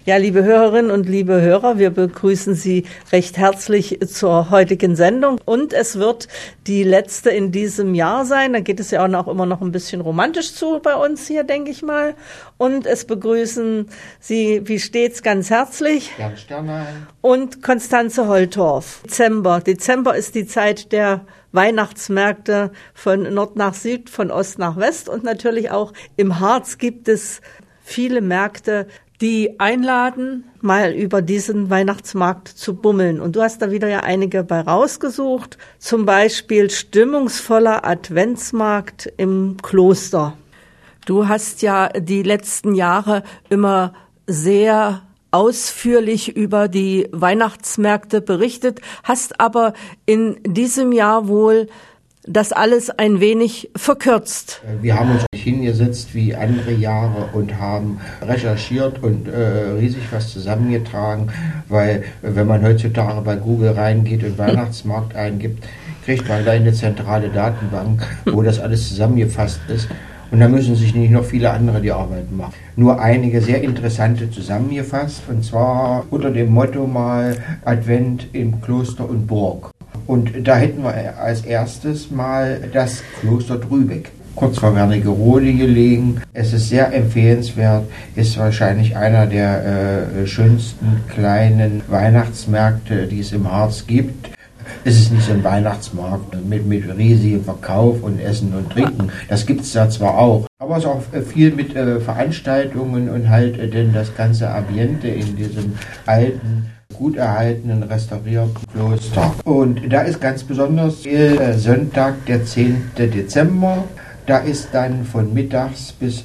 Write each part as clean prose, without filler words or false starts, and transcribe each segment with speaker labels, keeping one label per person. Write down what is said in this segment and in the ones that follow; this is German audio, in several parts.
Speaker 1: Ja, liebe Hörerinnen und liebe Hörer, wir begrüßen Sie recht herzlich zur heutigen Sendung. Und es wird die letzte in diesem Jahr sein. Da geht es ja auch immer noch ein bisschen romantisch zu bei uns hier, denke ich mal. Und es begrüßen Sie wie stets ganz herzlich
Speaker 2: Jan Sternheim
Speaker 1: und Konstanze Holtorf. Dezember ist die Zeit der Weihnachtsmärkte von Nord nach Süd, von Ost nach West. Und natürlich auch im Harz gibt es viele Märkte, die einladen, mal über diesen Weihnachtsmarkt zu bummeln. Und du hast da wieder ja einige bei rausgesucht. Zum Beispiel stimmungsvoller Adventsmarkt im Kloster. Du hast ja die letzten Jahre immer sehr ausführlich über die Weihnachtsmärkte berichtet, hast aber in diesem Jahr wohl das alles ein wenig verkürzt.
Speaker 2: Wir haben uns nicht hingesetzt wie andere Jahre und haben recherchiert und riesig was zusammengetragen, weil wenn man heutzutage bei Google reingeht und Weihnachtsmarkt eingibt, kriegt man gleich eine zentrale Datenbank, wo das alles zusammengefasst ist. Und da müssen sich nicht noch viele andere die Arbeit machen. Nur einige sehr interessante zusammengefasst, und zwar unter dem Motto mal Advent im Kloster und Burg. Und da hätten wir als erstes mal das Kloster Drübeck, kurz vor Wernigerode gelegen. Es ist sehr empfehlenswert, ist wahrscheinlich einer der schönsten kleinen Weihnachtsmärkte, die es im Harz gibt. Es ist nicht so ein Weihnachtsmarkt mit riesigem Verkauf und Essen und Trinken. Das gibt es da zwar auch, aber es ist auch viel mit Veranstaltungen und halt denn das ganze Ambiente in diesem alten, gut erhaltenen, restaurierten Kloster. Und da ist ganz besonders Sonntag, der 10. Dezember. Da ist dann von mittags bis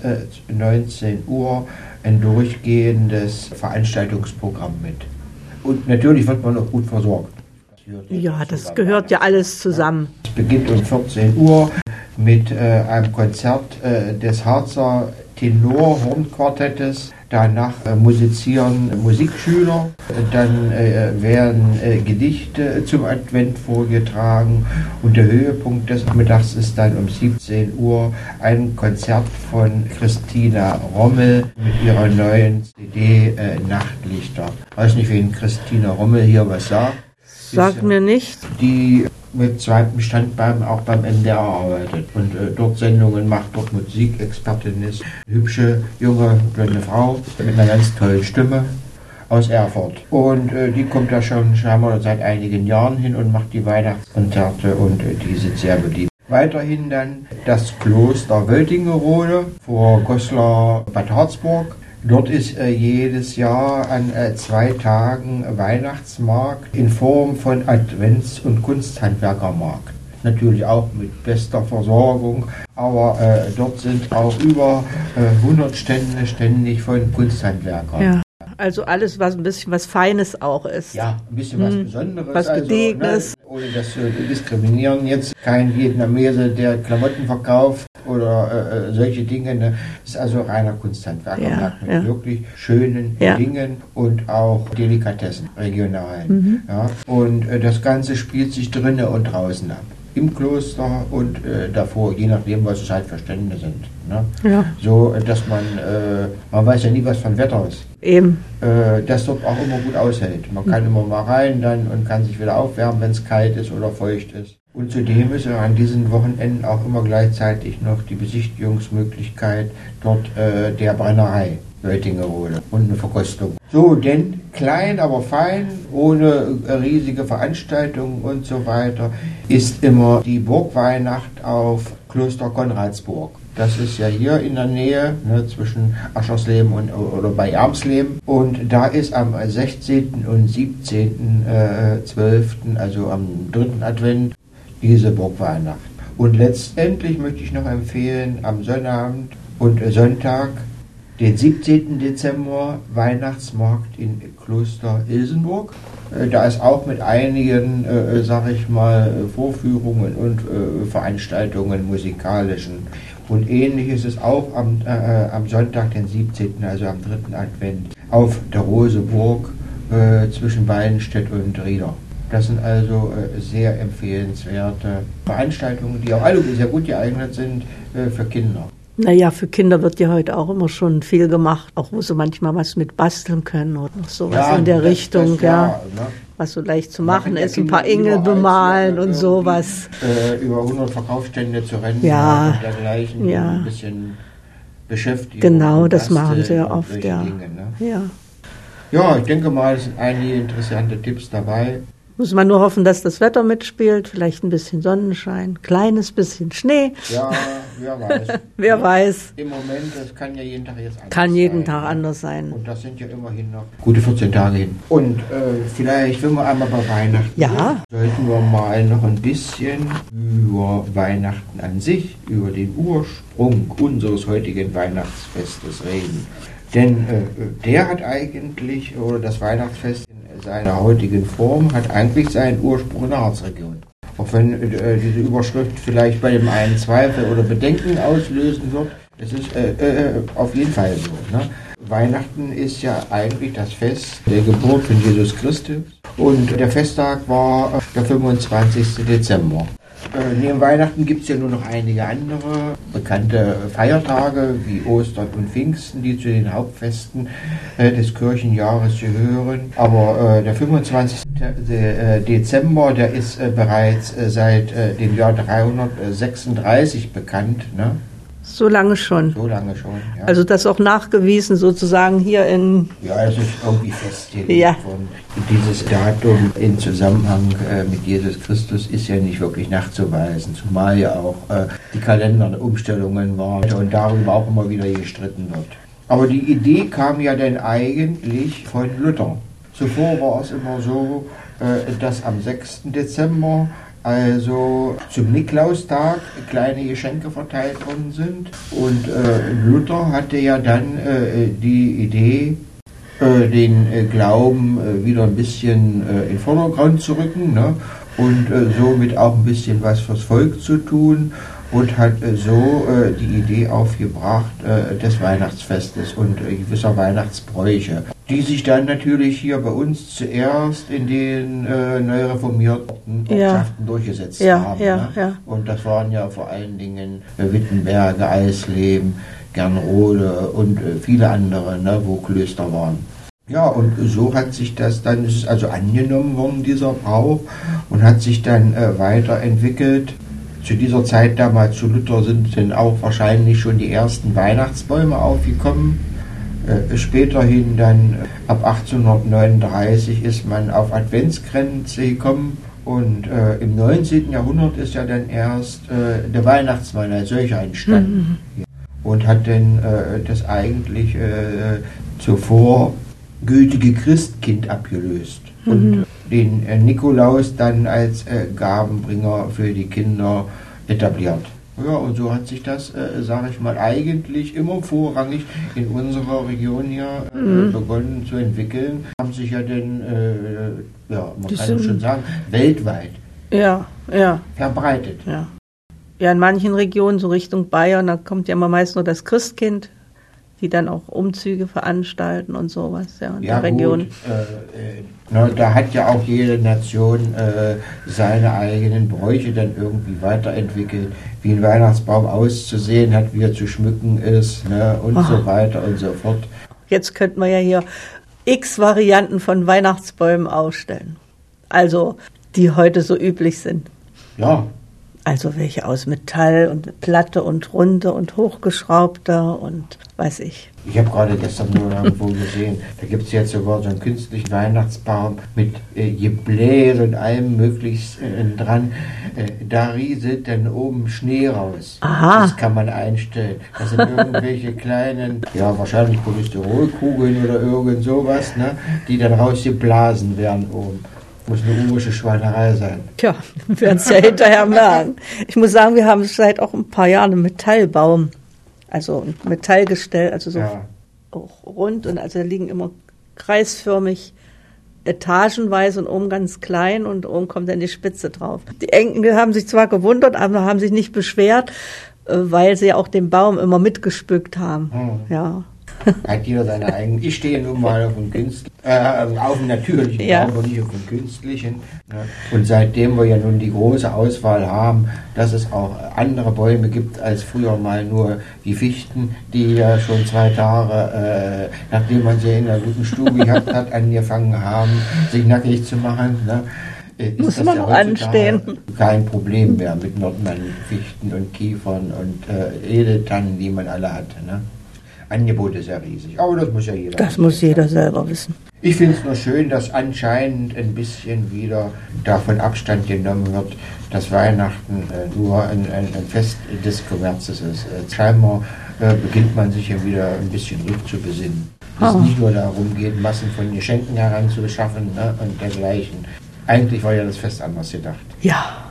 Speaker 2: 19 Uhr ein durchgehendes Veranstaltungsprogramm mit. Und natürlich wird man auch gut versorgt.
Speaker 1: Ja, das gehört ja alles zusammen.
Speaker 2: Es beginnt um 14 Uhr mit einem Konzert des Harzer Tenor-Hornquartettes. Danach musizieren Musikschüler. Dann werden Gedichte zum Advent vorgetragen. Und der Höhepunkt des Mittags ist dann um 17 Uhr ein Konzert von Christina Rommel mit ihrer neuen CD Nachtlichter. Ich weiß nicht, wen Christina Rommel hier was sagt.
Speaker 1: Sagt mir nicht.
Speaker 2: Die mit zweitem Standbein auch beim NDR arbeitet und dort Sendungen macht, dort Musikexpertin ist. Hübsche, junge, blonde Frau mit einer ganz tollen Stimme aus Erfurt. Und die kommt da schon seit einigen Jahren hin und macht die Weihnachtskonzerte und die sind sehr beliebt. Weiterhin dann das Kloster Wöltingerode vor Goslar Bad Harzburg. Dort ist jedes Jahr an 2 Tagen Weihnachtsmarkt in Form von Advents- und Kunsthandwerkermarkt. Natürlich auch mit bester Versorgung, aber dort sind auch über 100 Stände ständig von Kunsthandwerkern.
Speaker 1: Ja. Also alles, was ein bisschen was Feines auch ist.
Speaker 2: Ja, ein bisschen was Besonderes.
Speaker 1: Was Gediegenes.
Speaker 2: Ohne das zu diskriminieren. Jetzt kein Vietnamese, der Klamotten verkauft oder solche Dinge. Ne? Das ist also reiner Kunsthandwerkermarkt mit wirklich schönen Dingen und auch Delikatessen, regionalen. Ja? Und das Ganze spielt sich drinnen und draußen ab. Im Kloster und davor, je nachdem, was es halt für Stände sind. Ne? Ja. So, dass man weiß ja nie, was von Wetter ist.
Speaker 1: Eben.
Speaker 2: Das dort auch immer gut aushält. Man kann immer mal rein dann und kann sich wieder aufwärmen, wenn es kalt ist oder feucht ist. Und zudem ist an diesen Wochenenden auch immer gleichzeitig noch die Besichtigungsmöglichkeit dort der Brennerei Wöltingerode und eine Verkostung. So, denn klein, aber fein, ohne riesige Veranstaltungen und so weiter, ist immer die Burgweihnacht auf Kloster Konradsburg. Das ist ja hier in der Nähe, ne, zwischen Aschersleben oder bei Ermsleben. Und da ist am 16. und 17.12., also am 3. Advent, diese Burgweihnacht. Und letztendlich möchte ich noch empfehlen, am Sonnabend und Sonntag, den 17. Dezember, Weihnachtsmarkt in Kloster Ilsenburg. Da ist auch mit einigen, Vorführungen und Veranstaltungen musikalischen. Und ähnlich ist es auch am Sonntag, den 17., also am 3. Advent, auf der Roseburg zwischen Weidenstedt und Rieder. Das sind also sehr empfehlenswerte Veranstaltungen, die auch alle sehr gut geeignet sind für Kinder.
Speaker 1: Naja, für Kinder wird ja heute auch immer schon viel gemacht, auch wo sie manchmal was mit basteln können oder sowas in der Richtung,
Speaker 2: ne?
Speaker 1: Was so leicht zu machen ist, ein paar Engel bemalen und sowas.
Speaker 2: Über 100 Verkaufsstände zu rennen
Speaker 1: und
Speaker 2: dergleichen, ein bisschen Beschäftigung.
Speaker 1: Genau, das machen sie ja oft,
Speaker 2: Dinge, ne? Ja, ich denke mal, es sind einige interessante Tipps dabei.
Speaker 1: Muss man nur hoffen, dass das Wetter mitspielt, vielleicht ein bisschen Sonnenschein, kleines bisschen Schnee.
Speaker 2: Ja, wer weiß.
Speaker 1: Wer weiß.
Speaker 2: Im Moment, das kann ja jeden Tag jetzt anders sein.
Speaker 1: Kann jeden Tag anders sein.
Speaker 2: Und das sind ja immerhin noch gute 14 Tage hin. Und vielleicht, wenn wir einmal bei Weihnachten sind, sollten wir mal noch ein bisschen über Weihnachten an sich, über den Ursprung unseres heutigen Weihnachtsfestes reden. Denn der hat eigentlich, oder das Weihnachtsfest in seiner heutigen Form, hat eigentlich seinen Ursprung in der Harzregion. Auch wenn diese Überschrift vielleicht bei dem einen Zweifel oder Bedenken auslösen wird, es ist auf jeden Fall so. Ne? Weihnachten ist ja eigentlich das Fest der Geburt von Jesus Christus und der Festtag war der 25. Dezember. Neben Weihnachten gibt es ja nur noch einige andere bekannte Feiertage wie Ostern und Pfingsten, die zu den Hauptfesten des Kirchenjahres gehören. Aber der 25. Dezember, der ist bereits seit dem Jahr 336 bekannt. Ne?
Speaker 1: So lange schon.
Speaker 2: So lange schon, ja.
Speaker 1: Also das auch nachgewiesen sozusagen hier in...
Speaker 2: Ja, es ist irgendwie festgelegt worden. Dieses Datum in Zusammenhang mit Jesus Christus ist ja nicht wirklich nachzuweisen, zumal ja auch die Kalenderumstellungen waren und darüber auch immer wieder gestritten wird. Aber die Idee kam ja dann eigentlich von Luther. Zuvor war es immer so, dass am 6. Dezember also zum Nikolaustag kleine Geschenke verteilt worden sind. Und Luther hatte ja dann die Idee, den Glauben wieder ein bisschen in den Vordergrund zu rücken, ne? Und somit auch ein bisschen was fürs Volk zu tun und hat so die Idee aufgebracht des Weihnachtsfestes und gewisser Weihnachtsbräuche, die sich dann natürlich hier bei uns zuerst in den neu reformierten Ortschaften durchgesetzt haben. Ne? Und das waren ja vor allen Dingen Wittenberge, Eisleben, Gernrode und viele andere, ne, wo Klöster waren. Ja, und so hat sich das dann, ist also angenommen worden, dieser Brauch, und hat sich dann weiterentwickelt. Zu dieser Zeit damals zu Luther sind dann auch wahrscheinlich schon die ersten Weihnachtsbäume aufgekommen. Späterhin dann ab 1839 ist man auf Adventskränze gekommen und im 19. Jahrhundert ist ja dann erst der Weihnachtsmann als solcher entstanden und hat dann das eigentlich zuvor gültige Christkind abgelöst und den Nikolaus dann als Gabenbringer für die Kinder etabliert. Ja, und so hat sich das, sage ich mal, eigentlich immer vorrangig in unserer Region hier begonnen zu entwickeln. Haben sich ja dann, man kann schon sagen, weltweit verbreitet.
Speaker 1: Ja, in manchen Regionen, so Richtung Bayern, da kommt ja immer meist nur das Christkind, die dann auch Umzüge veranstalten und sowas, in der Region.
Speaker 2: Gut, da hat ja auch jede Nation seine eigenen Bräuche dann irgendwie weiterentwickelt, wie ein Weihnachtsbaum auszusehen hat, wie er zu schmücken ist, ne, und so weiter und so fort.
Speaker 1: Jetzt könnte man ja hier x Varianten von Weihnachtsbäumen ausstellen, also die heute so üblich sind.
Speaker 2: Ja.
Speaker 1: Also welche aus Metall und Platte und Runde und hochgeschraubter und weiß ich.
Speaker 2: Ich habe gerade gestern nur irgendwo gesehen, da gibt es jetzt sogar so einen künstlichen Weihnachtsbaum mit Gebläse und allem möglichen dran. Da rieselt dann oben Schnee raus.
Speaker 1: Aha.
Speaker 2: Das kann man einstellen. Das sind irgendwelche kleinen, wahrscheinlich Polystyrolkugeln oder irgend sowas, ne, die dann rausgeblasen werden oben. Muss eine urische Schweinerei sein.
Speaker 1: Tja, wir werden es ja hinterher merken. Ich muss sagen, wir haben seit auch ein paar Jahren einen Metallbaum, also ein Metallgestell, also so auch rund, und also da liegen immer kreisförmig etagenweise und oben ganz klein und oben kommt dann die Spitze drauf. Die Enkel haben sich zwar gewundert, aber haben sich nicht beschwert, weil sie ja auch den Baum immer mitgespückt haben. Ja.
Speaker 2: Hat jeder seine eigenen. Ich stehe nun mal auf dem auf dem natürlichen Baum, aber nicht auf dem künstlichen. Und seitdem wir ja nun die große Auswahl haben, dass es auch andere Bäume gibt als früher mal nur die Fichten, die ja schon 2 Tage, nachdem man sie in der guten Stube gehabt hat, angefangen haben, sich nackig zu machen. Ne?
Speaker 1: Muss das man ja anstehen.
Speaker 2: Kein Problem mehr mit Nordmann, Fichten und Kiefern und Edeltannen, die man alle hat. Ne? Angebot ist ja riesig, aber das muss ja jeder.
Speaker 1: Das muss jeder selber wissen.
Speaker 2: Ich finde es nur schön, dass anscheinend ein bisschen wieder davon Abstand genommen wird, dass Weihnachten nur ein Fest des Kommerzes ist. Scheinbar beginnt man sich ja wieder ein bisschen rückzubesinnen. Dass es nicht nur darum geht, Massen von Geschenken heranzuschaffen, ne, und dergleichen. Eigentlich war ja das Fest anders gedacht.
Speaker 1: Ja.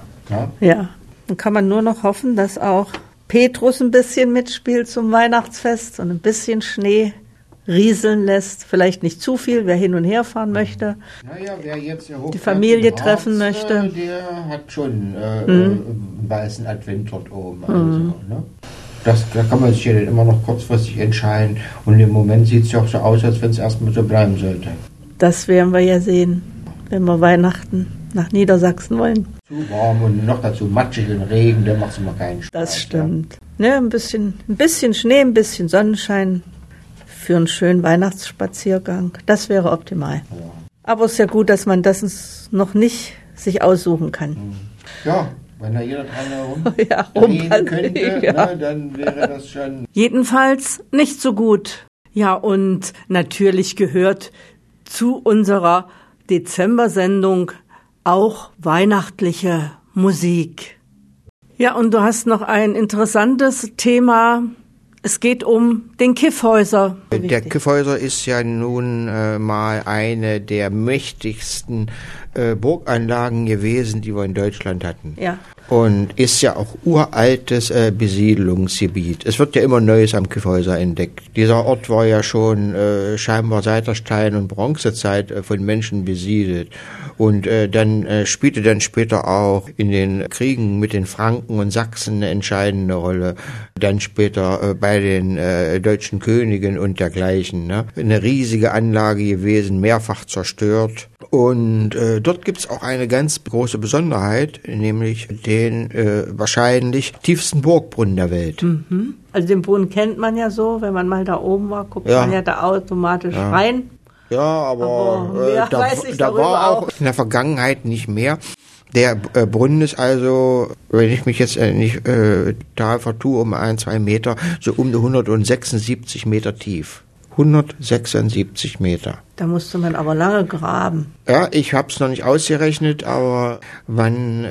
Speaker 1: Dann kann man nur noch hoffen, dass auch Petrus ein bisschen mitspielt zum Weihnachtsfest und ein bisschen Schnee rieseln lässt. Vielleicht nicht zu viel, wer hin und her fahren möchte.
Speaker 2: Naja, wer jetzt
Speaker 1: die Familie treffen möchte.
Speaker 2: Der hat schon einen weißen Advent dort oben. Also, ne? Da kann man sich ja dann immer noch kurzfristig entscheiden. Und im Moment sieht es ja auch so aus, als wenn es erstmal so bleiben sollte.
Speaker 1: Das werden wir ja sehen, wenn wir Weihnachten nach Niedersachsen wollen.
Speaker 2: Zu warm und noch dazu matschig und Regen, da macht es immer keinen Spaß.
Speaker 1: Das stimmt. Ja, ein bisschen Schnee, ein bisschen Sonnenschein für einen schönen Weihnachtsspaziergang. Das wäre optimal. Ja. Aber es ist ja gut, dass man das noch nicht sich aussuchen kann.
Speaker 2: Ja, wenn da jeder dran rumreden könnte, ne, dann wäre das schon...
Speaker 1: Jedenfalls nicht so gut. Ja, und natürlich gehört zu unserer Dezember-Sendung auch weihnachtliche Musik. Ja, und du hast noch ein interessantes Thema. Es geht um den Kyffhäuser.
Speaker 2: Der Kyffhäuser ist ja nun mal eine der mächtigsten Burganlagen gewesen, die wir in Deutschland hatten.
Speaker 1: Ja.
Speaker 2: Und ist ja auch uraltes Besiedlungsgebiet. Es wird ja immer Neues am Kyffhäuser entdeckt. Dieser Ort war ja schon scheinbar seit der Stein- und Bronzezeit von Menschen besiedelt. Und dann spielte dann später auch in den Kriegen mit den Franken und Sachsen eine entscheidende Rolle. Dann später bei den deutschen Königen und dergleichen. Ne? Eine riesige Anlage gewesen, mehrfach zerstört. Und dort gibt's auch eine ganz große Besonderheit, nämlich den wahrscheinlich tiefsten Burgbrunnen der Welt.
Speaker 1: Mhm. Also den Brunnen kennt man ja so, wenn man mal da oben war, guckt man ja da automatisch rein.
Speaker 2: Ja, aber da war auch in der Vergangenheit nicht mehr. Der Brunnen ist also, wenn ich mich jetzt nicht da vertue, um 1-2 Meter, so um die 176 Meter tief. 176 Meter.
Speaker 1: Da musste man aber lange graben.
Speaker 2: Ja, ich habe es noch nicht ausgerechnet, aber man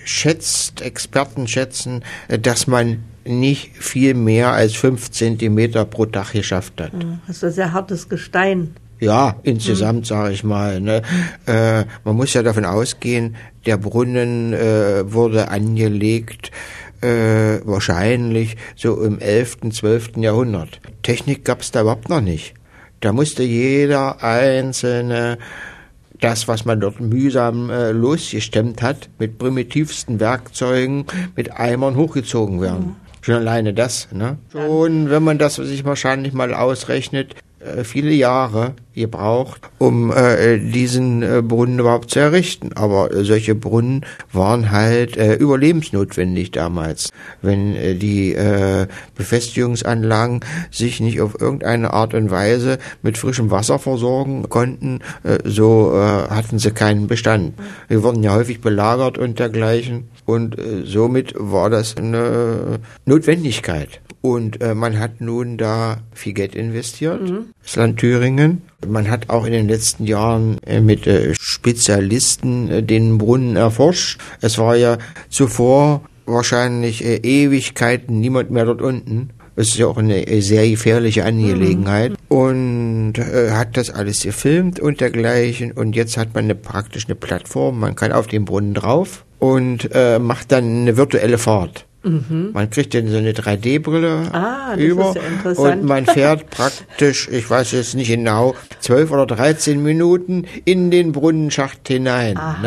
Speaker 2: Experten schätzen, dass man nicht viel mehr als 5 Zentimeter pro Tag geschafft hat.
Speaker 1: Das ist sehr hartes Gestein.
Speaker 2: Ja, insgesamt sage ich mal. Ne? Man muss ja davon ausgehen, der Brunnen wurde angelegt wahrscheinlich so im 11., 12. Jahrhundert. Technik gab es da überhaupt noch nicht. Da musste jeder Einzelne das, was man dort mühsam losgestemmt hat, mit primitivsten Werkzeugen, mit Eimern hochgezogen werden. Schon alleine das. Ne? Schon, wenn man das sich wahrscheinlich mal ausrechnet, viele Jahre gebraucht, um diesen Brunnen überhaupt zu errichten. Aber solche Brunnen waren halt überlebensnotwendig damals. Wenn die Befestigungsanlagen sich nicht auf irgendeine Art und Weise mit frischem Wasser versorgen konnten, so hatten sie keinen Bestand. Wir wurden ja häufig belagert und dergleichen. Und somit war das eine Notwendigkeit. Und man hat nun da viel Geld investiert, das Land Thüringen. Man hat auch in den letzten Jahren mit Spezialisten den Brunnen erforscht. Es war ja zuvor wahrscheinlich Ewigkeiten niemand mehr dort unten. Es ist ja auch eine sehr gefährliche Angelegenheit. Und hat das alles gefilmt und dergleichen. Und jetzt hat man praktisch eine Plattform. Man kann auf den Brunnen drauf und macht dann eine virtuelle Fahrt. Man kriegt dann so eine 3D-Brille über,
Speaker 1: ist ja interessant.
Speaker 2: und man fährt praktisch, ich weiß jetzt nicht genau, 12 oder 13 Minuten in den Brunnenschacht hinein. Ne?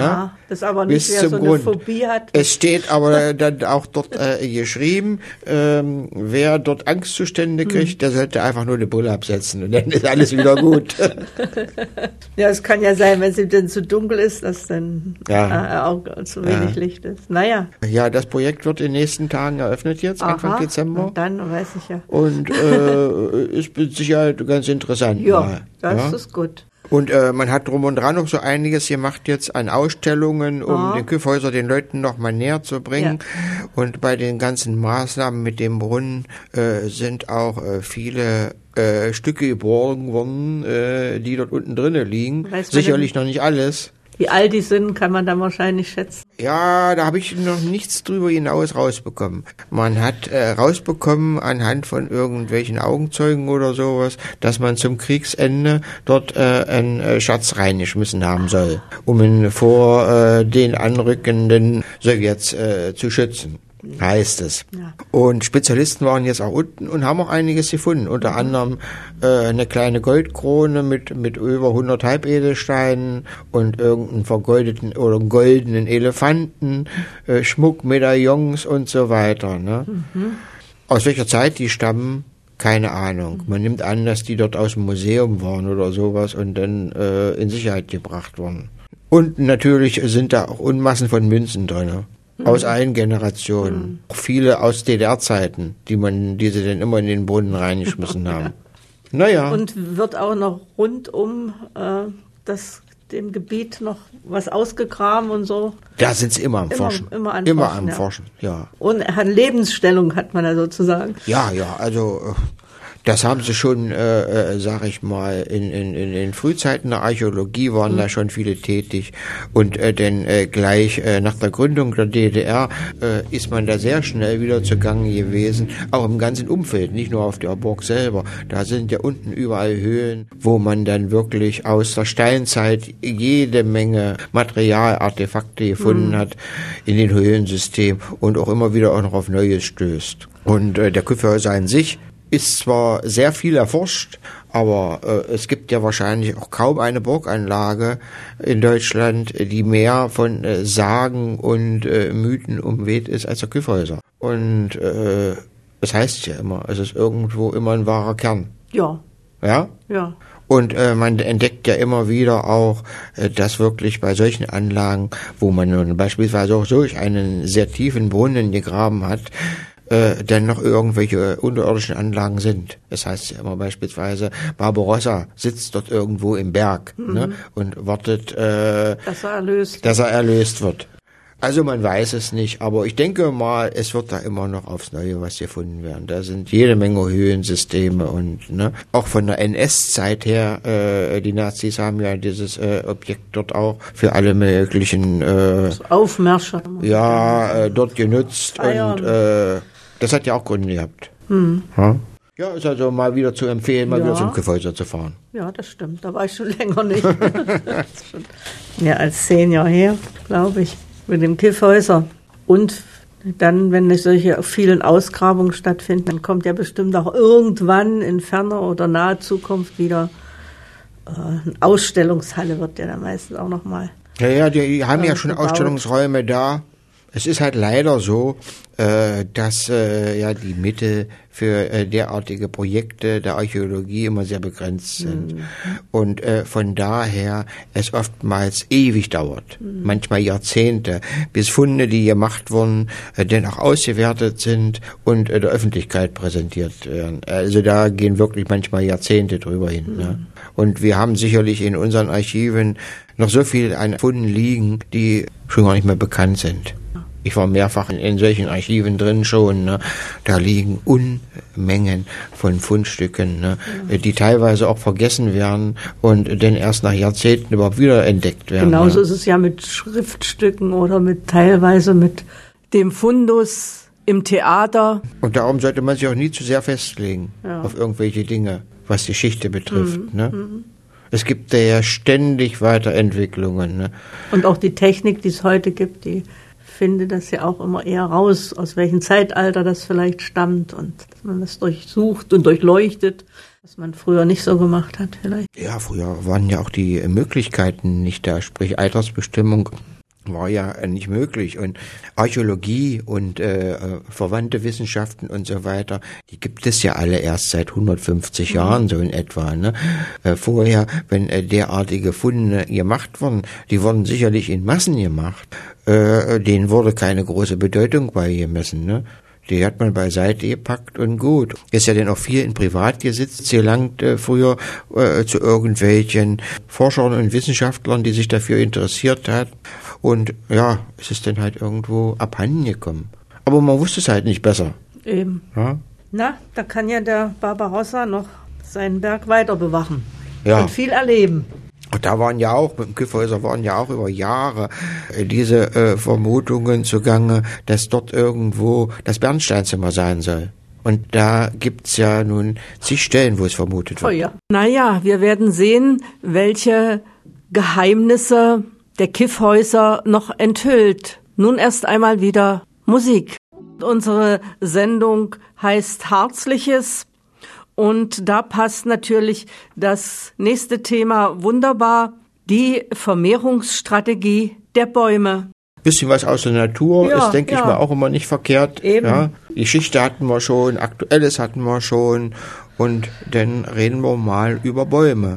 Speaker 1: Das aber nicht, wer so eine Phobie hat.
Speaker 2: Es steht aber dann auch dort geschrieben, wer dort Angstzustände kriegt, der sollte einfach nur eine Brille absetzen und dann ist alles wieder gut.
Speaker 1: Ja, es kann ja sein, wenn es ihm dann zu dunkel ist, dass dann auch zu wenig Licht ist. Naja.
Speaker 2: Ja, das Projekt wird in den nächsten Tagen eröffnet jetzt, Anfang Dezember.
Speaker 1: Und dann weiß ich ja.
Speaker 2: Und ist mit Sicherheit ganz interessant.
Speaker 1: Ja, das ist gut.
Speaker 2: Und man hat drum und dran noch so einiges gemacht jetzt an Ausstellungen, um den Kyffhäuser den Leuten noch mal näher zu bringen. Ja. Und bei den ganzen Maßnahmen mit dem Brunnen sind auch viele Stücke geborgen worden, die dort unten drinnen liegen. Sicherlich noch nicht alles.
Speaker 1: Wie alt die sind, kann man dann wahrscheinlich schätzen.
Speaker 2: Ja, da habe ich noch nichts drüber hinaus rausbekommen. Man hat rausbekommen anhand von irgendwelchen Augenzeugen oder sowas, dass man zum Kriegsende dort einen Schatz reingeschmissen haben soll, um ihn vor den anrückenden Sowjets zu schützen. Heißt es. Ja. Und Spezialisten waren jetzt auch unten und haben auch einiges gefunden. Unter anderem eine kleine Goldkrone mit über 100 Halbedelsteinen und irgendeinen vergoldeten oder goldenen Elefanten, Schmuckmedaillons und so weiter. Ne? Aus welcher Zeit die stammen, keine Ahnung. Man nimmt an, dass die dort aus dem Museum waren oder sowas und dann in Sicherheit gebracht wurden. Und natürlich sind da auch Unmassen von Münzen drin. Aus allen Generationen. Auch viele aus DDR-Zeiten, die sie dann immer in den Brunnen reingeschmissen haben. Naja.
Speaker 1: Und wird auch noch rund um dem Gebiet noch was ausgegraben und so?
Speaker 2: Da sind sie immer am Forschen.
Speaker 1: Immer am Forschen,
Speaker 2: ja.
Speaker 1: Und Lebensstellung hat man da sozusagen.
Speaker 2: Ja, also das haben sie schon, sag ich mal, in den Frühzeiten der Archäologie waren da schon viele tätig. Und denn gleich nach der Gründung der DDR ist man da sehr schnell wieder zugange gewesen, auch im ganzen Umfeld, nicht nur auf der Burg selber. Da sind ja unten überall Höhlen, wo man dann wirklich aus der Steinzeit jede Menge Material, Artefakte gefunden hat in den Höhlensystem und auch immer wieder auch noch auf Neues stößt. Und der Kyffhäuser an sich ist zwar sehr viel erforscht, aber es gibt ja wahrscheinlich auch kaum eine Burganlage in Deutschland, die mehr von Sagen und Mythen umweht ist als der Kyffhäuser. Und das heißt ja immer, es ist irgendwo immer ein wahrer Kern.
Speaker 1: Ja.
Speaker 2: Ja?
Speaker 1: Ja.
Speaker 2: Und man entdeckt ja immer wieder auch, dass wirklich bei solchen Anlagen, wo man nun beispielsweise auch durch einen sehr tiefen Brunnen gegraben hat, denn noch irgendwelche unterirdischen Anlagen sind. Das heißt ja immer beispielsweise, Barbarossa sitzt dort irgendwo im Berg ne, und wartet, dass er erlöst wird. Also man weiß es nicht, aber ich denke mal, es wird da immer noch aufs Neue was gefunden werden. Da sind jede Menge Höhlensysteme und ne, auch von der NS-Zeit her, die Nazis haben ja dieses Objekt dort auch für alle möglichen
Speaker 1: Aufmärsche.
Speaker 2: Dort genutzt und das hat ja auch Gründe gehabt. Ja, ist also mal wieder zu empfehlen, mal wieder zum Kyffhäuser zu fahren.
Speaker 1: Ja, das stimmt. Da war ich schon länger nicht. Ja, als 10 Jahre her, glaube ich, mit dem Kyffhäuser. Und dann, wenn solche vielen Ausgrabungen stattfinden, dann kommt ja bestimmt auch irgendwann in ferner oder naher Zukunft wieder eine Ausstellungshalle, wird ja dann meistens auch nochmal.
Speaker 2: Ja, die haben ja schon gebaut. Ausstellungsräume da. Es ist halt leider so, dass die Mittel für derartige Projekte der Archäologie immer sehr begrenzt sind. Und von daher es oftmals ewig dauert, manchmal Jahrzehnte, bis Funde, die gemacht wurden, dann auch ausgewertet sind und der Öffentlichkeit präsentiert werden. Also da gehen wirklich manchmal Jahrzehnte drüber hin. Ne? Und wir haben sicherlich in unseren Archiven noch so viel an Funden liegen, die schon gar nicht mehr bekannt sind. Ich war mehrfach in solchen Archiven drin schon. Ne? Da liegen Unmengen von Fundstücken, ne? Die teilweise auch vergessen werden und dann erst nach Jahrzehnten überhaupt wieder entdeckt werden.
Speaker 1: Genauso ist es ja mit Schriftstücken oder teilweise mit dem Fundus im Theater.
Speaker 2: Und darum sollte man sich auch nie zu sehr festlegen auf irgendwelche Dinge, was die Geschichte betrifft. Ne? Es gibt ja ständig Weiterentwicklungen. Ne?
Speaker 1: Und auch die Technik, die es heute gibt, die finde das ja auch immer eher raus, aus welchem Zeitalter das vielleicht stammt und dass man das durchsucht und durchleuchtet, was man früher nicht so gemacht hat vielleicht.
Speaker 2: Ja, früher waren ja auch die Möglichkeiten nicht da, sprich Altersbestimmung war ja nicht möglich. Und Archäologie und verwandte Wissenschaften und so weiter, die gibt es ja alle erst seit 150 Jahren so in etwa. Ne? Vorher, wenn derartige Funde gemacht wurden, die wurden sicherlich in Massen gemacht, denen wurde keine große Bedeutung beigemessen. Ne? Die hat man beiseite gepackt und gut. Ist ja dann auch viel in Privatbesitz gelangt, früher zu irgendwelchen Forschern und Wissenschaftlern, die sich dafür interessiert hat. Und ja, es ist dann halt irgendwo abhanden gekommen. Aber man wusste es halt nicht besser.
Speaker 1: Eben.
Speaker 2: Ja?
Speaker 1: Na, da kann ja der Barbarossa noch seinen Berg weiter bewachen.
Speaker 2: Ja.
Speaker 1: Und viel erleben.
Speaker 2: Und da waren ja auch, mit dem Kyffhäuser waren ja auch über Jahre diese Vermutungen zugange, dass dort irgendwo das Bernsteinzimmer sein soll. Und da gibt's ja nun zig Stellen, wo es vermutet wird.
Speaker 1: Oh ja. Naja, wir werden sehen, welche Geheimnisse der Kyffhäuser noch enthüllt. Nun erst einmal wieder Musik. Unsere Sendung heißt Harzliches. Und da passt natürlich das nächste Thema wunderbar, die Vermehrungsstrategie der Bäume.
Speaker 2: Bisschen was aus der Natur ist, denke ich mal, auch immer nicht verkehrt.
Speaker 1: Eben.
Speaker 2: Ja, Geschichte hatten wir schon, Aktuelles hatten wir schon und dann reden wir mal über Bäume.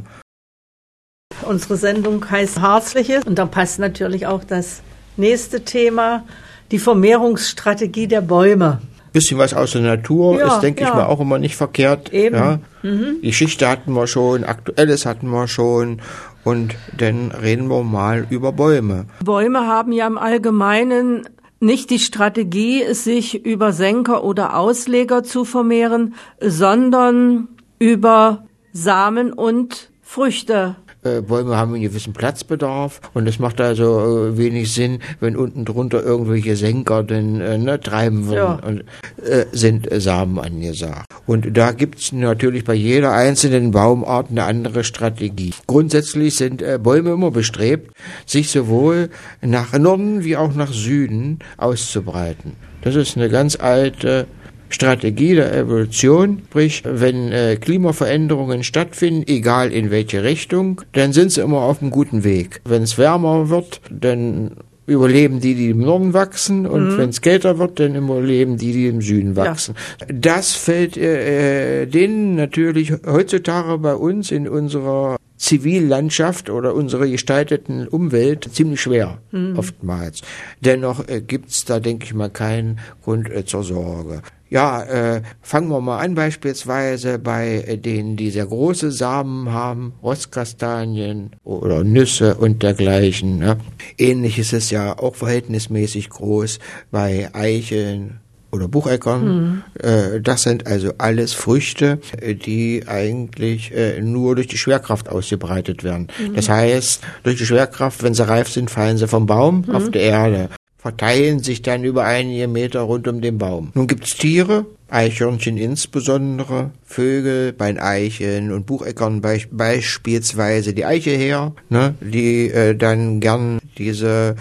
Speaker 1: Unsere Sendung heißt Harzliches und da passt natürlich auch das nächste Thema, die Vermehrungsstrategie der Bäume.
Speaker 2: Bisschen was aus der Natur ist, denke ich mal, auch immer nicht verkehrt.
Speaker 1: Eben.
Speaker 2: Ja, Geschichte hatten wir schon, Aktuelles hatten wir schon und dann reden wir mal über Bäume.
Speaker 1: Bäume haben ja im Allgemeinen nicht die Strategie, sich über Senker oder Ausleger zu vermehren, sondern über Samen und Früchte.
Speaker 2: Bäume haben einen gewissen Platzbedarf und es macht also wenig Sinn, wenn unten drunter irgendwelche Senker denn treiben würden und sind Samen angesagt. Und da gibt's natürlich bei jeder einzelnen Baumart eine andere Strategie. Grundsätzlich sind Bäume immer bestrebt, sich sowohl nach Norden wie auch nach Süden auszubreiten. Das ist eine ganz alte Strategie der Evolution, sprich, wenn Klimaveränderungen stattfinden, egal in welche Richtung, dann sind sie immer auf einem guten Weg. Wenn es wärmer wird, dann überleben die im Norden wachsen und wenn es kälter wird, dann überleben die im Süden wachsen. Ja. Das fällt denen natürlich heutzutage bei uns in unserer Zivillandschaft oder unserer gestalteten Umwelt ziemlich schwer, oftmals. Dennoch gibt's da, denke ich mal, keinen Grund zur Sorge. Ja, fangen wir mal an, beispielsweise bei denen, die sehr große Samen haben, Rostkastanien oder Nüsse und dergleichen. Ne? Ähnliches ist ja auch verhältnismäßig groß bei Eicheln oder Bucheckern. Das sind also alles Früchte, die eigentlich nur durch die Schwerkraft ausgebreitet werden. Das heißt, durch die Schwerkraft, wenn sie reif sind, fallen sie vom Baum auf die Erde, verteilen sich dann über einige Meter rund um den Baum. Nun gibt's Tiere, Eichhörnchen insbesondere, Vögel, bei den Eicheln und Bucheckern beispielsweise die Eichelhäher, ne, die dann gern diese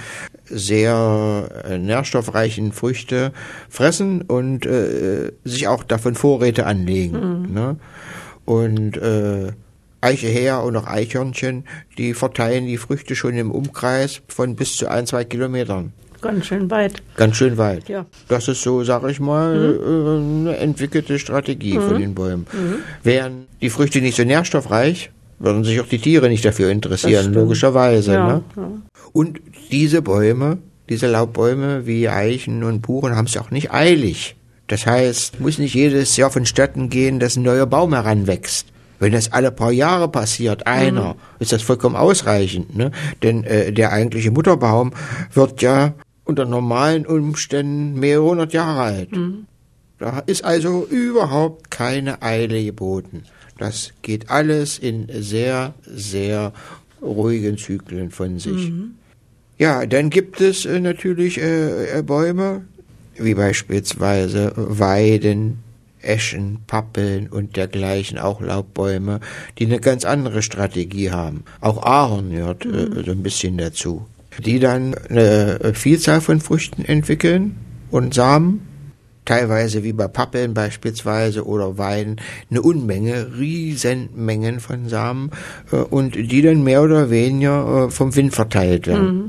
Speaker 2: sehr nährstoffreichen Früchte fressen und sich auch davon Vorräte anlegen. Ne? Und Eichelhäher und auch Eichhörnchen, die verteilen die Früchte schon im Umkreis von bis zu 1-2 Kilometern.
Speaker 1: Ganz schön weit.
Speaker 2: Ganz schön weit.
Speaker 1: Ja.
Speaker 2: Das ist so, sag ich mal, eine entwickelte Strategie von den Bäumen. Wären die Früchte nicht so nährstoffreich, würden sich auch die Tiere nicht dafür interessieren, logischerweise.
Speaker 1: Ja.
Speaker 2: Ne? Ja. Und diese Bäume, diese Laubbäume wie Eichen und Buchen, haben es auch nicht eilig. Das heißt, muss nicht jedes Jahr vonstatten gehen, dass ein neuer Baum heranwächst. Wenn das alle paar Jahre passiert, ist das vollkommen ausreichend. Ne? Denn der eigentliche Mutterbaum wird ja unter normalen Umständen mehrere hundert Jahre alt. Da ist also überhaupt keine Eile geboten. Das geht alles in sehr, sehr ruhigen Zyklen von sich. Ja, dann gibt es natürlich Bäume, wie beispielsweise Weiden, Eschen, Pappeln und dergleichen, auch Laubbäume, die eine ganz andere Strategie haben. Auch Ahorn gehört so ein bisschen dazu. Die dann eine Vielzahl von Früchten entwickeln und Samen, teilweise wie bei Pappeln beispielsweise oder Weiden, eine Unmenge, Riesenmengen von Samen und die dann mehr oder weniger vom Wind verteilt werden.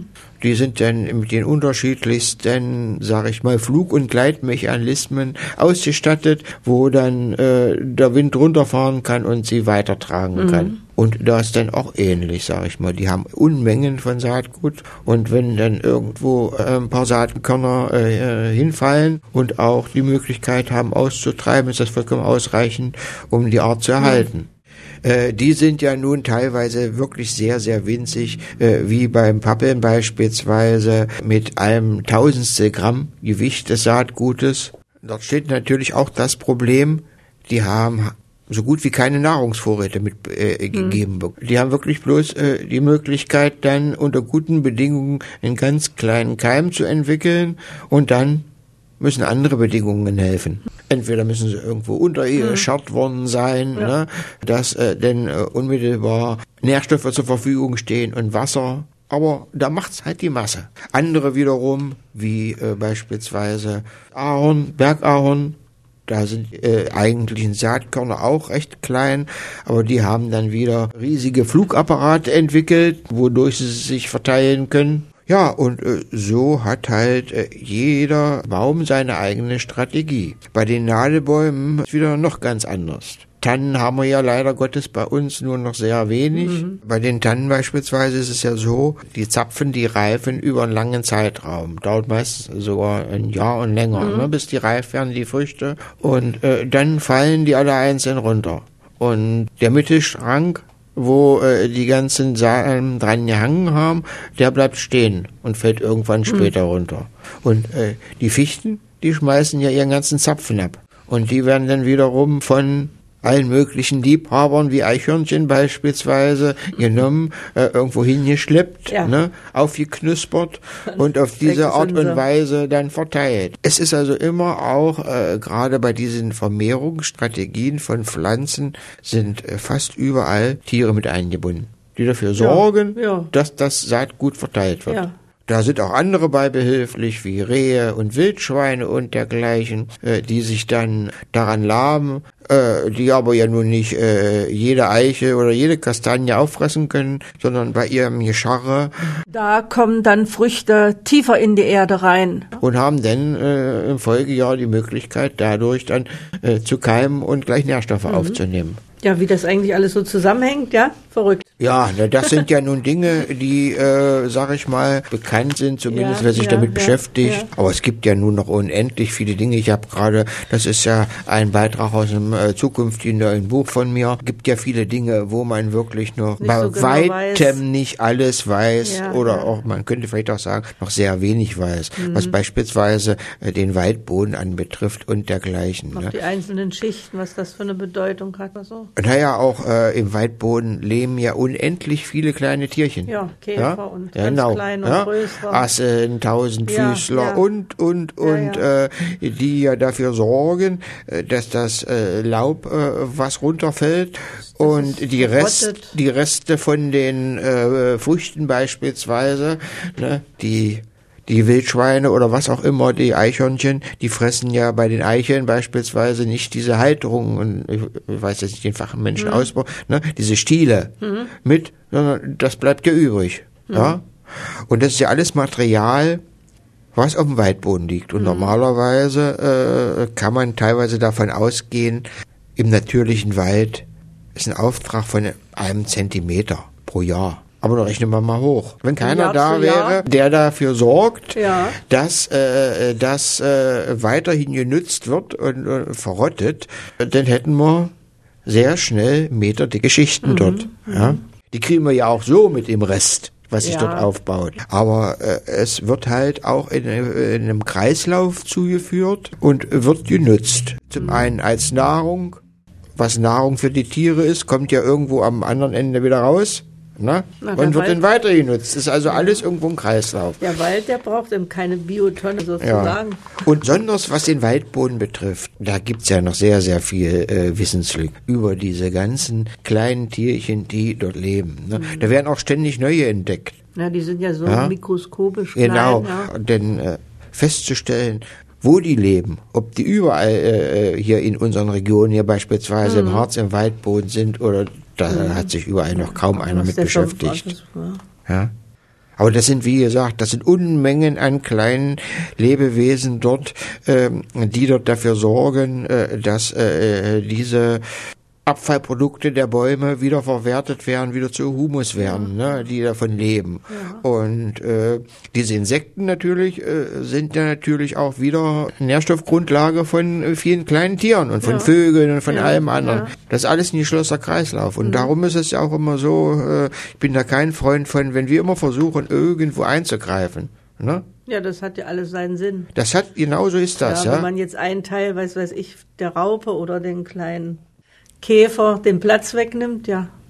Speaker 2: Die sind dann mit den unterschiedlichsten, sage ich mal, Flug- und Gleitmechanismen ausgestattet, wo dann der Wind runterfahren kann und sie weitertragen kann. Und da ist dann auch ähnlich, sage ich mal. Die haben Unmengen von Saatgut und wenn dann irgendwo ein paar Saatkörner hinfallen und auch die Möglichkeit haben auszutreiben, ist das vollkommen ausreichend, um die Art zu erhalten. Die sind ja nun teilweise wirklich sehr, sehr winzig, wie beim Pappeln beispielsweise mit einem Tausendstel Gramm Gewicht des Saatgutes. Dort steht natürlich auch das Problem, die haben so gut wie keine Nahrungsvorräte mitgegeben. Die haben wirklich bloß die Möglichkeit, dann unter guten Bedingungen einen ganz kleinen Keim zu entwickeln und dann müssen andere Bedingungen helfen. Entweder müssen sie irgendwo untergescharrt worden sein, ne, dass denn unmittelbar Nährstoffe zur Verfügung stehen und Wasser. Aber da macht's halt die Masse. Andere wiederum, wie beispielsweise Ahorn, Bergahorn, da sind eigentlichen Saatkörner auch recht klein, aber die haben dann wieder riesige Flugapparate entwickelt, wodurch sie sich verteilen können. Ja, und so hat halt jeder Baum seine eigene Strategie. Bei den Nadelbäumen ist wieder noch ganz anders. Tannen haben wir ja leider Gottes bei uns nur noch sehr wenig. Bei den Tannen beispielsweise ist es ja so, die Zapfen, die reifen über einen langen Zeitraum. Dauert meistens sogar ein Jahr und länger, ne, bis die reif werden, die Früchte. Und dann fallen die alle einzeln runter. Und der Mittelschrank, wo die ganzen Samen dran gehangen haben, der bleibt stehen und fällt irgendwann später runter. Und die Fichten, die schmeißen ja ihren ganzen Zapfen ab. Und die werden dann wiederum von allen möglichen Liebhabern wie Eichhörnchen beispielsweise genommen, irgendwo hingeschleppt, ne, aufgeknuspert und auf diese Art und Weise dann verteilt. Es ist also immer auch, gerade bei diesen Vermehrungsstrategien von Pflanzen, sind fast überall Tiere mit eingebunden, die dafür sorgen, dass das Saatgut verteilt wird. Ja. Da sind auch andere bei behilflich, wie Rehe und Wildschweine und dergleichen, die sich dann daran laben, die aber ja nun nicht jede Eiche oder jede Kastanie auffressen können, sondern bei ihrem Gescharre.
Speaker 1: Da kommen dann Früchte tiefer in die Erde rein.
Speaker 2: Und haben dann im Folgejahr die Möglichkeit, dadurch dann zu keimen und gleich Nährstoffe aufzunehmen.
Speaker 1: Ja, wie das eigentlich alles so zusammenhängt, ja, verrückt.
Speaker 2: Ja, das sind ja nun Dinge, die, sag ich mal, bekannt sind, zumindest wer sich damit beschäftigt. Ja. Aber es gibt ja nun noch unendlich viele Dinge. Ich habe gerade, das ist ja ein Beitrag aus einem zukünftigen neuen Buch von mir, gibt ja viele Dinge, wo man wirklich noch nicht bei so weitem nicht alles weiß oder auch, man könnte vielleicht auch sagen, noch sehr wenig weiß, was beispielsweise den Waldboden anbetrifft und dergleichen.
Speaker 1: Noch die einzelnen Schichten, was das für eine Bedeutung hat oder so.
Speaker 2: Naja, auch im Waldboden leben ja unendlich viele kleine Tierchen.
Speaker 1: Ja, Käfer und ganz kleine und größere.
Speaker 2: Assen, Tausendfüßler und, die ja dafür sorgen, dass das Laub, was runterfällt und die Reste von den Früchten beispielsweise, ne, die Wildschweine oder was auch immer, die Eichhörnchen, die fressen ja bei den Eicheln beispielsweise nicht diese Halterungen, und ich weiß jetzt nicht den Fachmenschen Ausbau, ne, diese Stiele mit, sondern das bleibt ja übrig. Ja? Und das ist ja alles Material, was auf dem Waldboden liegt. Und normalerweise kann man teilweise davon ausgehen, im natürlichen Wald ist ein Auftrag von 1 Zentimeter pro Jahr. Aber da rechnen wir mal hoch. Wenn keiner da wäre, der dafür sorgt, dass das weiterhin genützt wird und verrottet, dann hätten wir sehr schnell meterdicke Schichten dort. Ja? Die kriegen wir ja auch so mit dem Rest, was sich dort aufbaut. Aber es wird halt auch in einem Kreislauf zugeführt und wird genützt. Zum einen als Nahrung. Was Nahrung für die Tiere ist, kommt ja irgendwo am anderen Ende wieder raus. Na, und wird dann weiter genutzt. Ist also alles irgendwo ein Kreislauf.
Speaker 1: Der Wald, der braucht eben keine Biotonne sozusagen.
Speaker 2: Ja. Und besonders was den Waldboden betrifft, da gibt's ja noch sehr, sehr viel Wissenslücken über diese ganzen kleinen Tierchen, die dort leben. Ne? Da werden auch ständig neue entdeckt.
Speaker 1: Ja, die sind ja so mikroskopisch klein.
Speaker 2: Genau, denn festzustellen, wo die leben, ob die überall hier in unseren Regionen, hier beispielsweise im Harz, im Waldboden sind oder da hat sich überall noch kaum einer mit beschäftigt. Ja. Aber das sind, wie gesagt, das sind Unmengen an kleinen Lebewesen dort, die dort dafür sorgen, dass diese Abfallprodukte der Bäume wieder verwertet werden, wieder zu Humus werden, ne, die davon leben. Ja. Und diese Insekten natürlich sind ja natürlich auch wieder Nährstoffgrundlage von vielen kleinen Tieren und von Vögeln und von allem anderen. Ja. Das ist alles ein geschlossener Kreislauf. Und darum ist es ja auch immer so, ich bin da kein Freund von, wenn wir immer versuchen, irgendwo einzugreifen. Ne?
Speaker 1: Ja, das hat ja alles seinen Sinn.
Speaker 2: Genauso ist das, ja.
Speaker 1: Wenn man jetzt einen Teil, weiß ich, der Raupe oder den kleinen Käfer den Platz wegnimmt,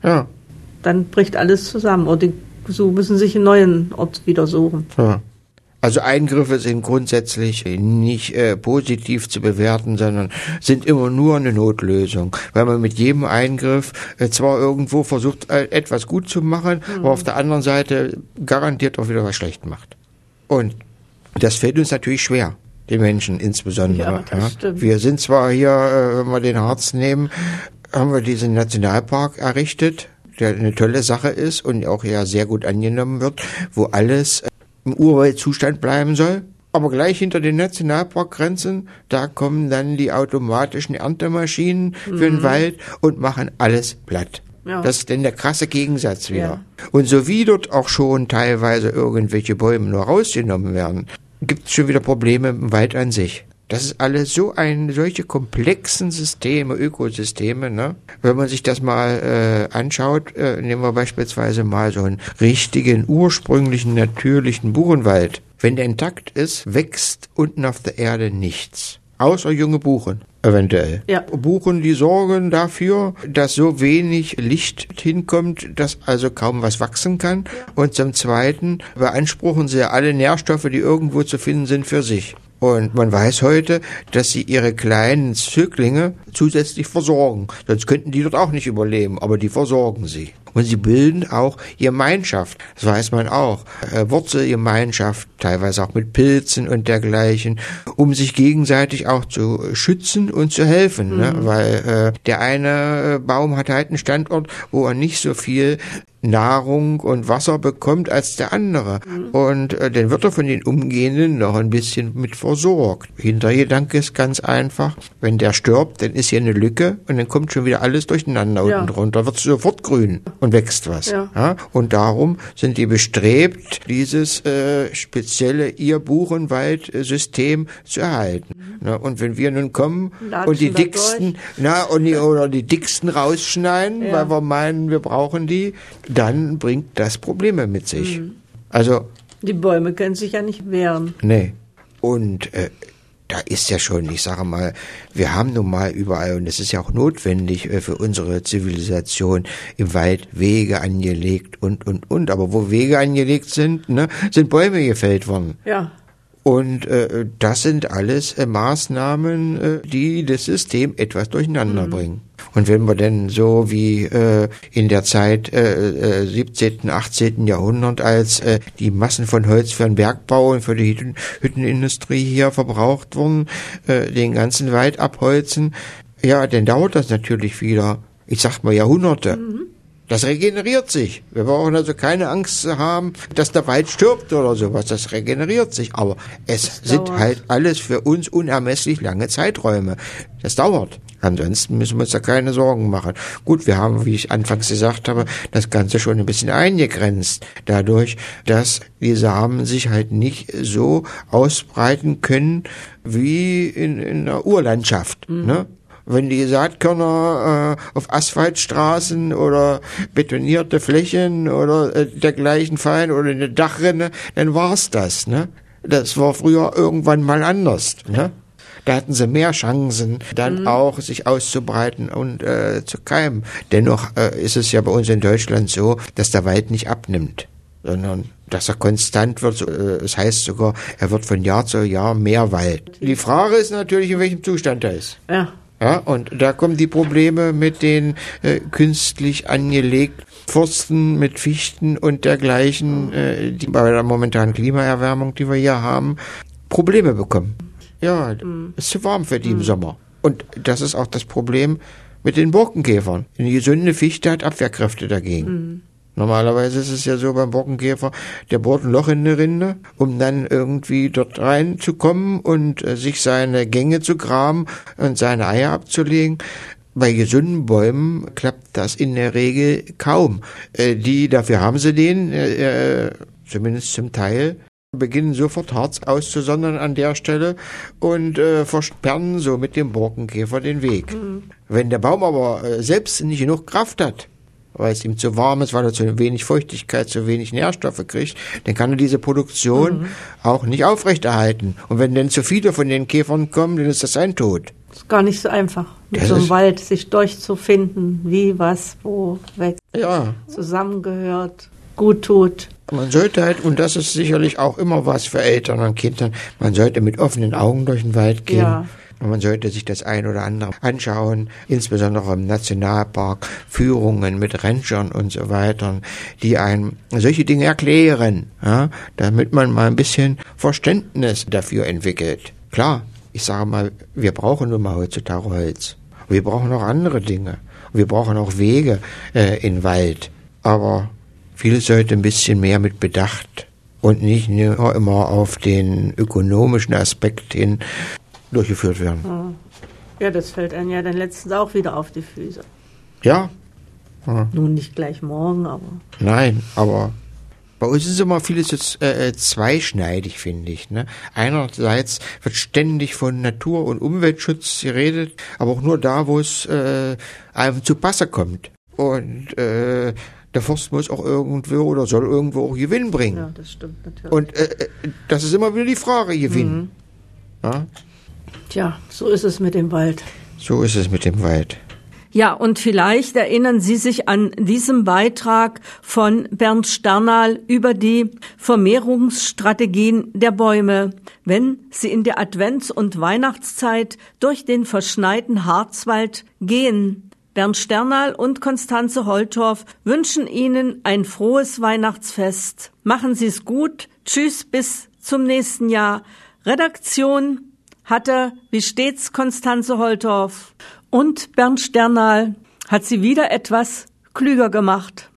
Speaker 1: dann bricht alles zusammen. Und die müssen sich einen neuen Ort wieder suchen.
Speaker 2: Ja. Also Eingriffe sind grundsätzlich nicht positiv zu bewerten, sondern sind immer nur eine Notlösung. Weil man mit jedem Eingriff zwar irgendwo versucht, etwas gut zu machen, aber auf der anderen Seite garantiert auch wieder was schlecht macht. Und das fällt uns natürlich schwer. Die Menschen insbesondere.
Speaker 1: Ja, das stimmt.
Speaker 2: Wir sind zwar hier, wenn wir den Harz nehmen, haben wir diesen Nationalpark errichtet, der eine tolle Sache ist und auch ja sehr gut angenommen wird, wo alles im Urwaldzustand bleiben soll. Aber gleich hinter den Nationalparkgrenzen, da kommen dann die automatischen Erntemaschinen für den Wald und machen alles platt. Ja. Das ist denn der krasse Gegensatz wieder. Ja. Und so wie dort auch schon teilweise irgendwelche Bäume nur rausgenommen werden, gibt es schon wieder Probleme im Wald an sich. Das ist alles solche komplexen Systeme, Ökosysteme, ne? Wenn man sich das mal anschaut, nehmen wir beispielsweise mal so einen richtigen, ursprünglichen, natürlichen Buchenwald. Wenn der intakt ist, wächst unten auf der Erde nichts. Außer junge Buchen, eventuell. Ja. Buchen, die sorgen dafür, dass so wenig Licht hinkommt, dass also kaum was wachsen kann. Und zum Zweiten beanspruchen sie alle Nährstoffe, die irgendwo zu finden sind, für sich. Und man weiß heute, dass sie ihre kleinen Zöglinge zusätzlich versorgen. Sonst könnten die dort auch nicht überleben, aber die versorgen sie. Und sie bilden auch Gemeinschaft, das weiß man auch, Wurzelgemeinschaft, teilweise auch mit Pilzen und dergleichen, um sich gegenseitig auch zu schützen und zu helfen. Ne? Weil der eine Baum hat halt einen Standort, wo er nicht so viel Nahrung und Wasser bekommt als der andere. Und dann wird er von den Umgehenden noch ein bisschen mit versorgt. Hintergedanke ist ganz einfach, wenn der stirbt, dann ist hier eine Lücke und dann kommt schon wieder alles durcheinander unten drunter, wird sofort grün und wächst was. Ja. Ja? Und darum sind die bestrebt, dieses spezielle Buchenwald-System zu erhalten. Na, und wenn wir nun kommen und die dicksten, oder die dicksten rausschneiden, weil wir meinen, wir brauchen die, dann bringt das Probleme mit sich. Also
Speaker 1: die Bäume können sich ja nicht wehren.
Speaker 2: Nee. Und da ist ja schon, ich sage mal, wir haben nun mal überall, und es ist ja auch notwendig für unsere Zivilisation, im Wald Wege angelegt und. Aber wo Wege angelegt sind, ne, sind Bäume gefällt worden. Ja. Und das sind alles Maßnahmen, die das System etwas durcheinander bringen. Und wenn wir denn so wie in der Zeit 17., 18. Jahrhundert, als die Massen von Holz für den Bergbau und für die Hüttenindustrie hier verbraucht wurden, den ganzen Wald abholzen, ja, dann dauert das natürlich wieder, ich sag mal Jahrhunderte. Das regeneriert sich. Wir brauchen also keine Angst zu haben, dass der Wald stirbt oder sowas. Das regeneriert sich. Aber es sind halt alles für uns unermesslich lange Zeiträume. Das dauert. Ansonsten müssen wir uns da keine Sorgen machen. Gut, wir haben, wie ich anfangs gesagt habe, das Ganze schon ein bisschen eingegrenzt. Dadurch, dass die Samen sich halt nicht so ausbreiten können wie in der Urlandschaft, ne? Wenn die Saatkörner auf Asphaltstraßen oder betonierte Flächen oder dergleichen fallen oder eine Dachrinne, dann war's das, ne? Das war früher irgendwann mal anders, ne? Da hatten sie mehr Chancen, dann auch sich auszubreiten und zu keimen. Dennoch ist es ja bei uns in Deutschland so, dass der Wald nicht abnimmt, sondern dass er konstant wird. Das heißt sogar, er wird von Jahr zu Jahr mehr Wald. Die Frage ist natürlich, in welchem Zustand er ist. Ja. Ja, und da kommen die Probleme mit den künstlich angelegten Forsten, mit Fichten und dergleichen, die bei der momentanen Klimaerwärmung, die wir hier haben, Probleme bekommen. Ja, ist zu warm für die im Sommer. Und das ist auch das Problem mit den Borkenkäfern. Eine gesunde Fichte hat Abwehrkräfte dagegen. Normalerweise ist es ja so beim Borkenkäfer, der bohrt ein Loch in eine Rinde, um dann irgendwie dort reinzukommen und sich seine Gänge zu graben und seine Eier abzulegen. Bei gesunden Bäumen klappt das in der Regel kaum. Dafür haben sie den, zumindest zum Teil, beginnen sofort Harz auszusondern an der Stelle und versperren so mit dem Borkenkäfer den Weg. Wenn der Baum aber selbst nicht genug Kraft hat, weil es ihm zu warm ist, weil er zu wenig Feuchtigkeit, zu wenig Nährstoffe kriegt, dann kann er diese Produktion auch nicht aufrechterhalten. Und wenn dann zu viele von den Käfern kommen, dann ist das sein Tod.
Speaker 1: Das ist gar nicht so einfach, mit so einem Wald sich durchzufinden, wie, was, wo weg zusammengehört, gut tut.
Speaker 2: Man sollte halt, und das ist sicherlich auch immer was für Eltern und Kinder, man sollte mit offenen Augen durch den Wald gehen. Ja. Und man sollte sich das ein oder andere anschauen, insbesondere im Nationalpark, Führungen mit Rangern und so weiter, die einem solche Dinge erklären, ja, damit man mal ein bisschen Verständnis dafür entwickelt. Klar, ich sage mal, wir brauchen nun mal heutzutage Holz. Wir brauchen auch andere Dinge. Wir brauchen auch Wege in Wald. Aber vieles sollte ein bisschen mehr mit Bedacht und nicht nur immer auf den ökonomischen Aspekt hin durchgeführt werden.
Speaker 1: Ja, das fällt einem ja dann letztens auch wieder auf die Füße.
Speaker 2: Ja.
Speaker 1: Nun nicht gleich morgen, aber...
Speaker 2: Nein, aber bei uns ist immer vieles jetzt zweischneidig, finde ich. Ne? Einerseits wird ständig von Natur- und Umweltschutz geredet, aber auch nur da, wo es einem zu Passe kommt. Und der Forst muss auch irgendwo oder soll irgendwo auch Gewinn bringen.
Speaker 1: Ja, das stimmt natürlich.
Speaker 2: Und das ist immer wieder die Frage, Gewinn. Ja?
Speaker 1: Tja, so ist es mit dem Wald.
Speaker 2: So ist es mit dem Wald.
Speaker 1: Ja, und vielleicht erinnern Sie sich an diesem Beitrag von Bernd Sternal über die Vermehrungsstrategien der Bäume, wenn Sie in der Advents- und Weihnachtszeit durch den verschneiten Harzwald gehen. Bernd Sternal und Constanze Holtorf wünschen Ihnen ein frohes Weihnachtsfest. Machen Sie es gut. Tschüss, bis zum nächsten Jahr. Redaktion hatte wie stets Constanze Holtorf und Bernd Sternal hat sie wieder etwas klüger gemacht.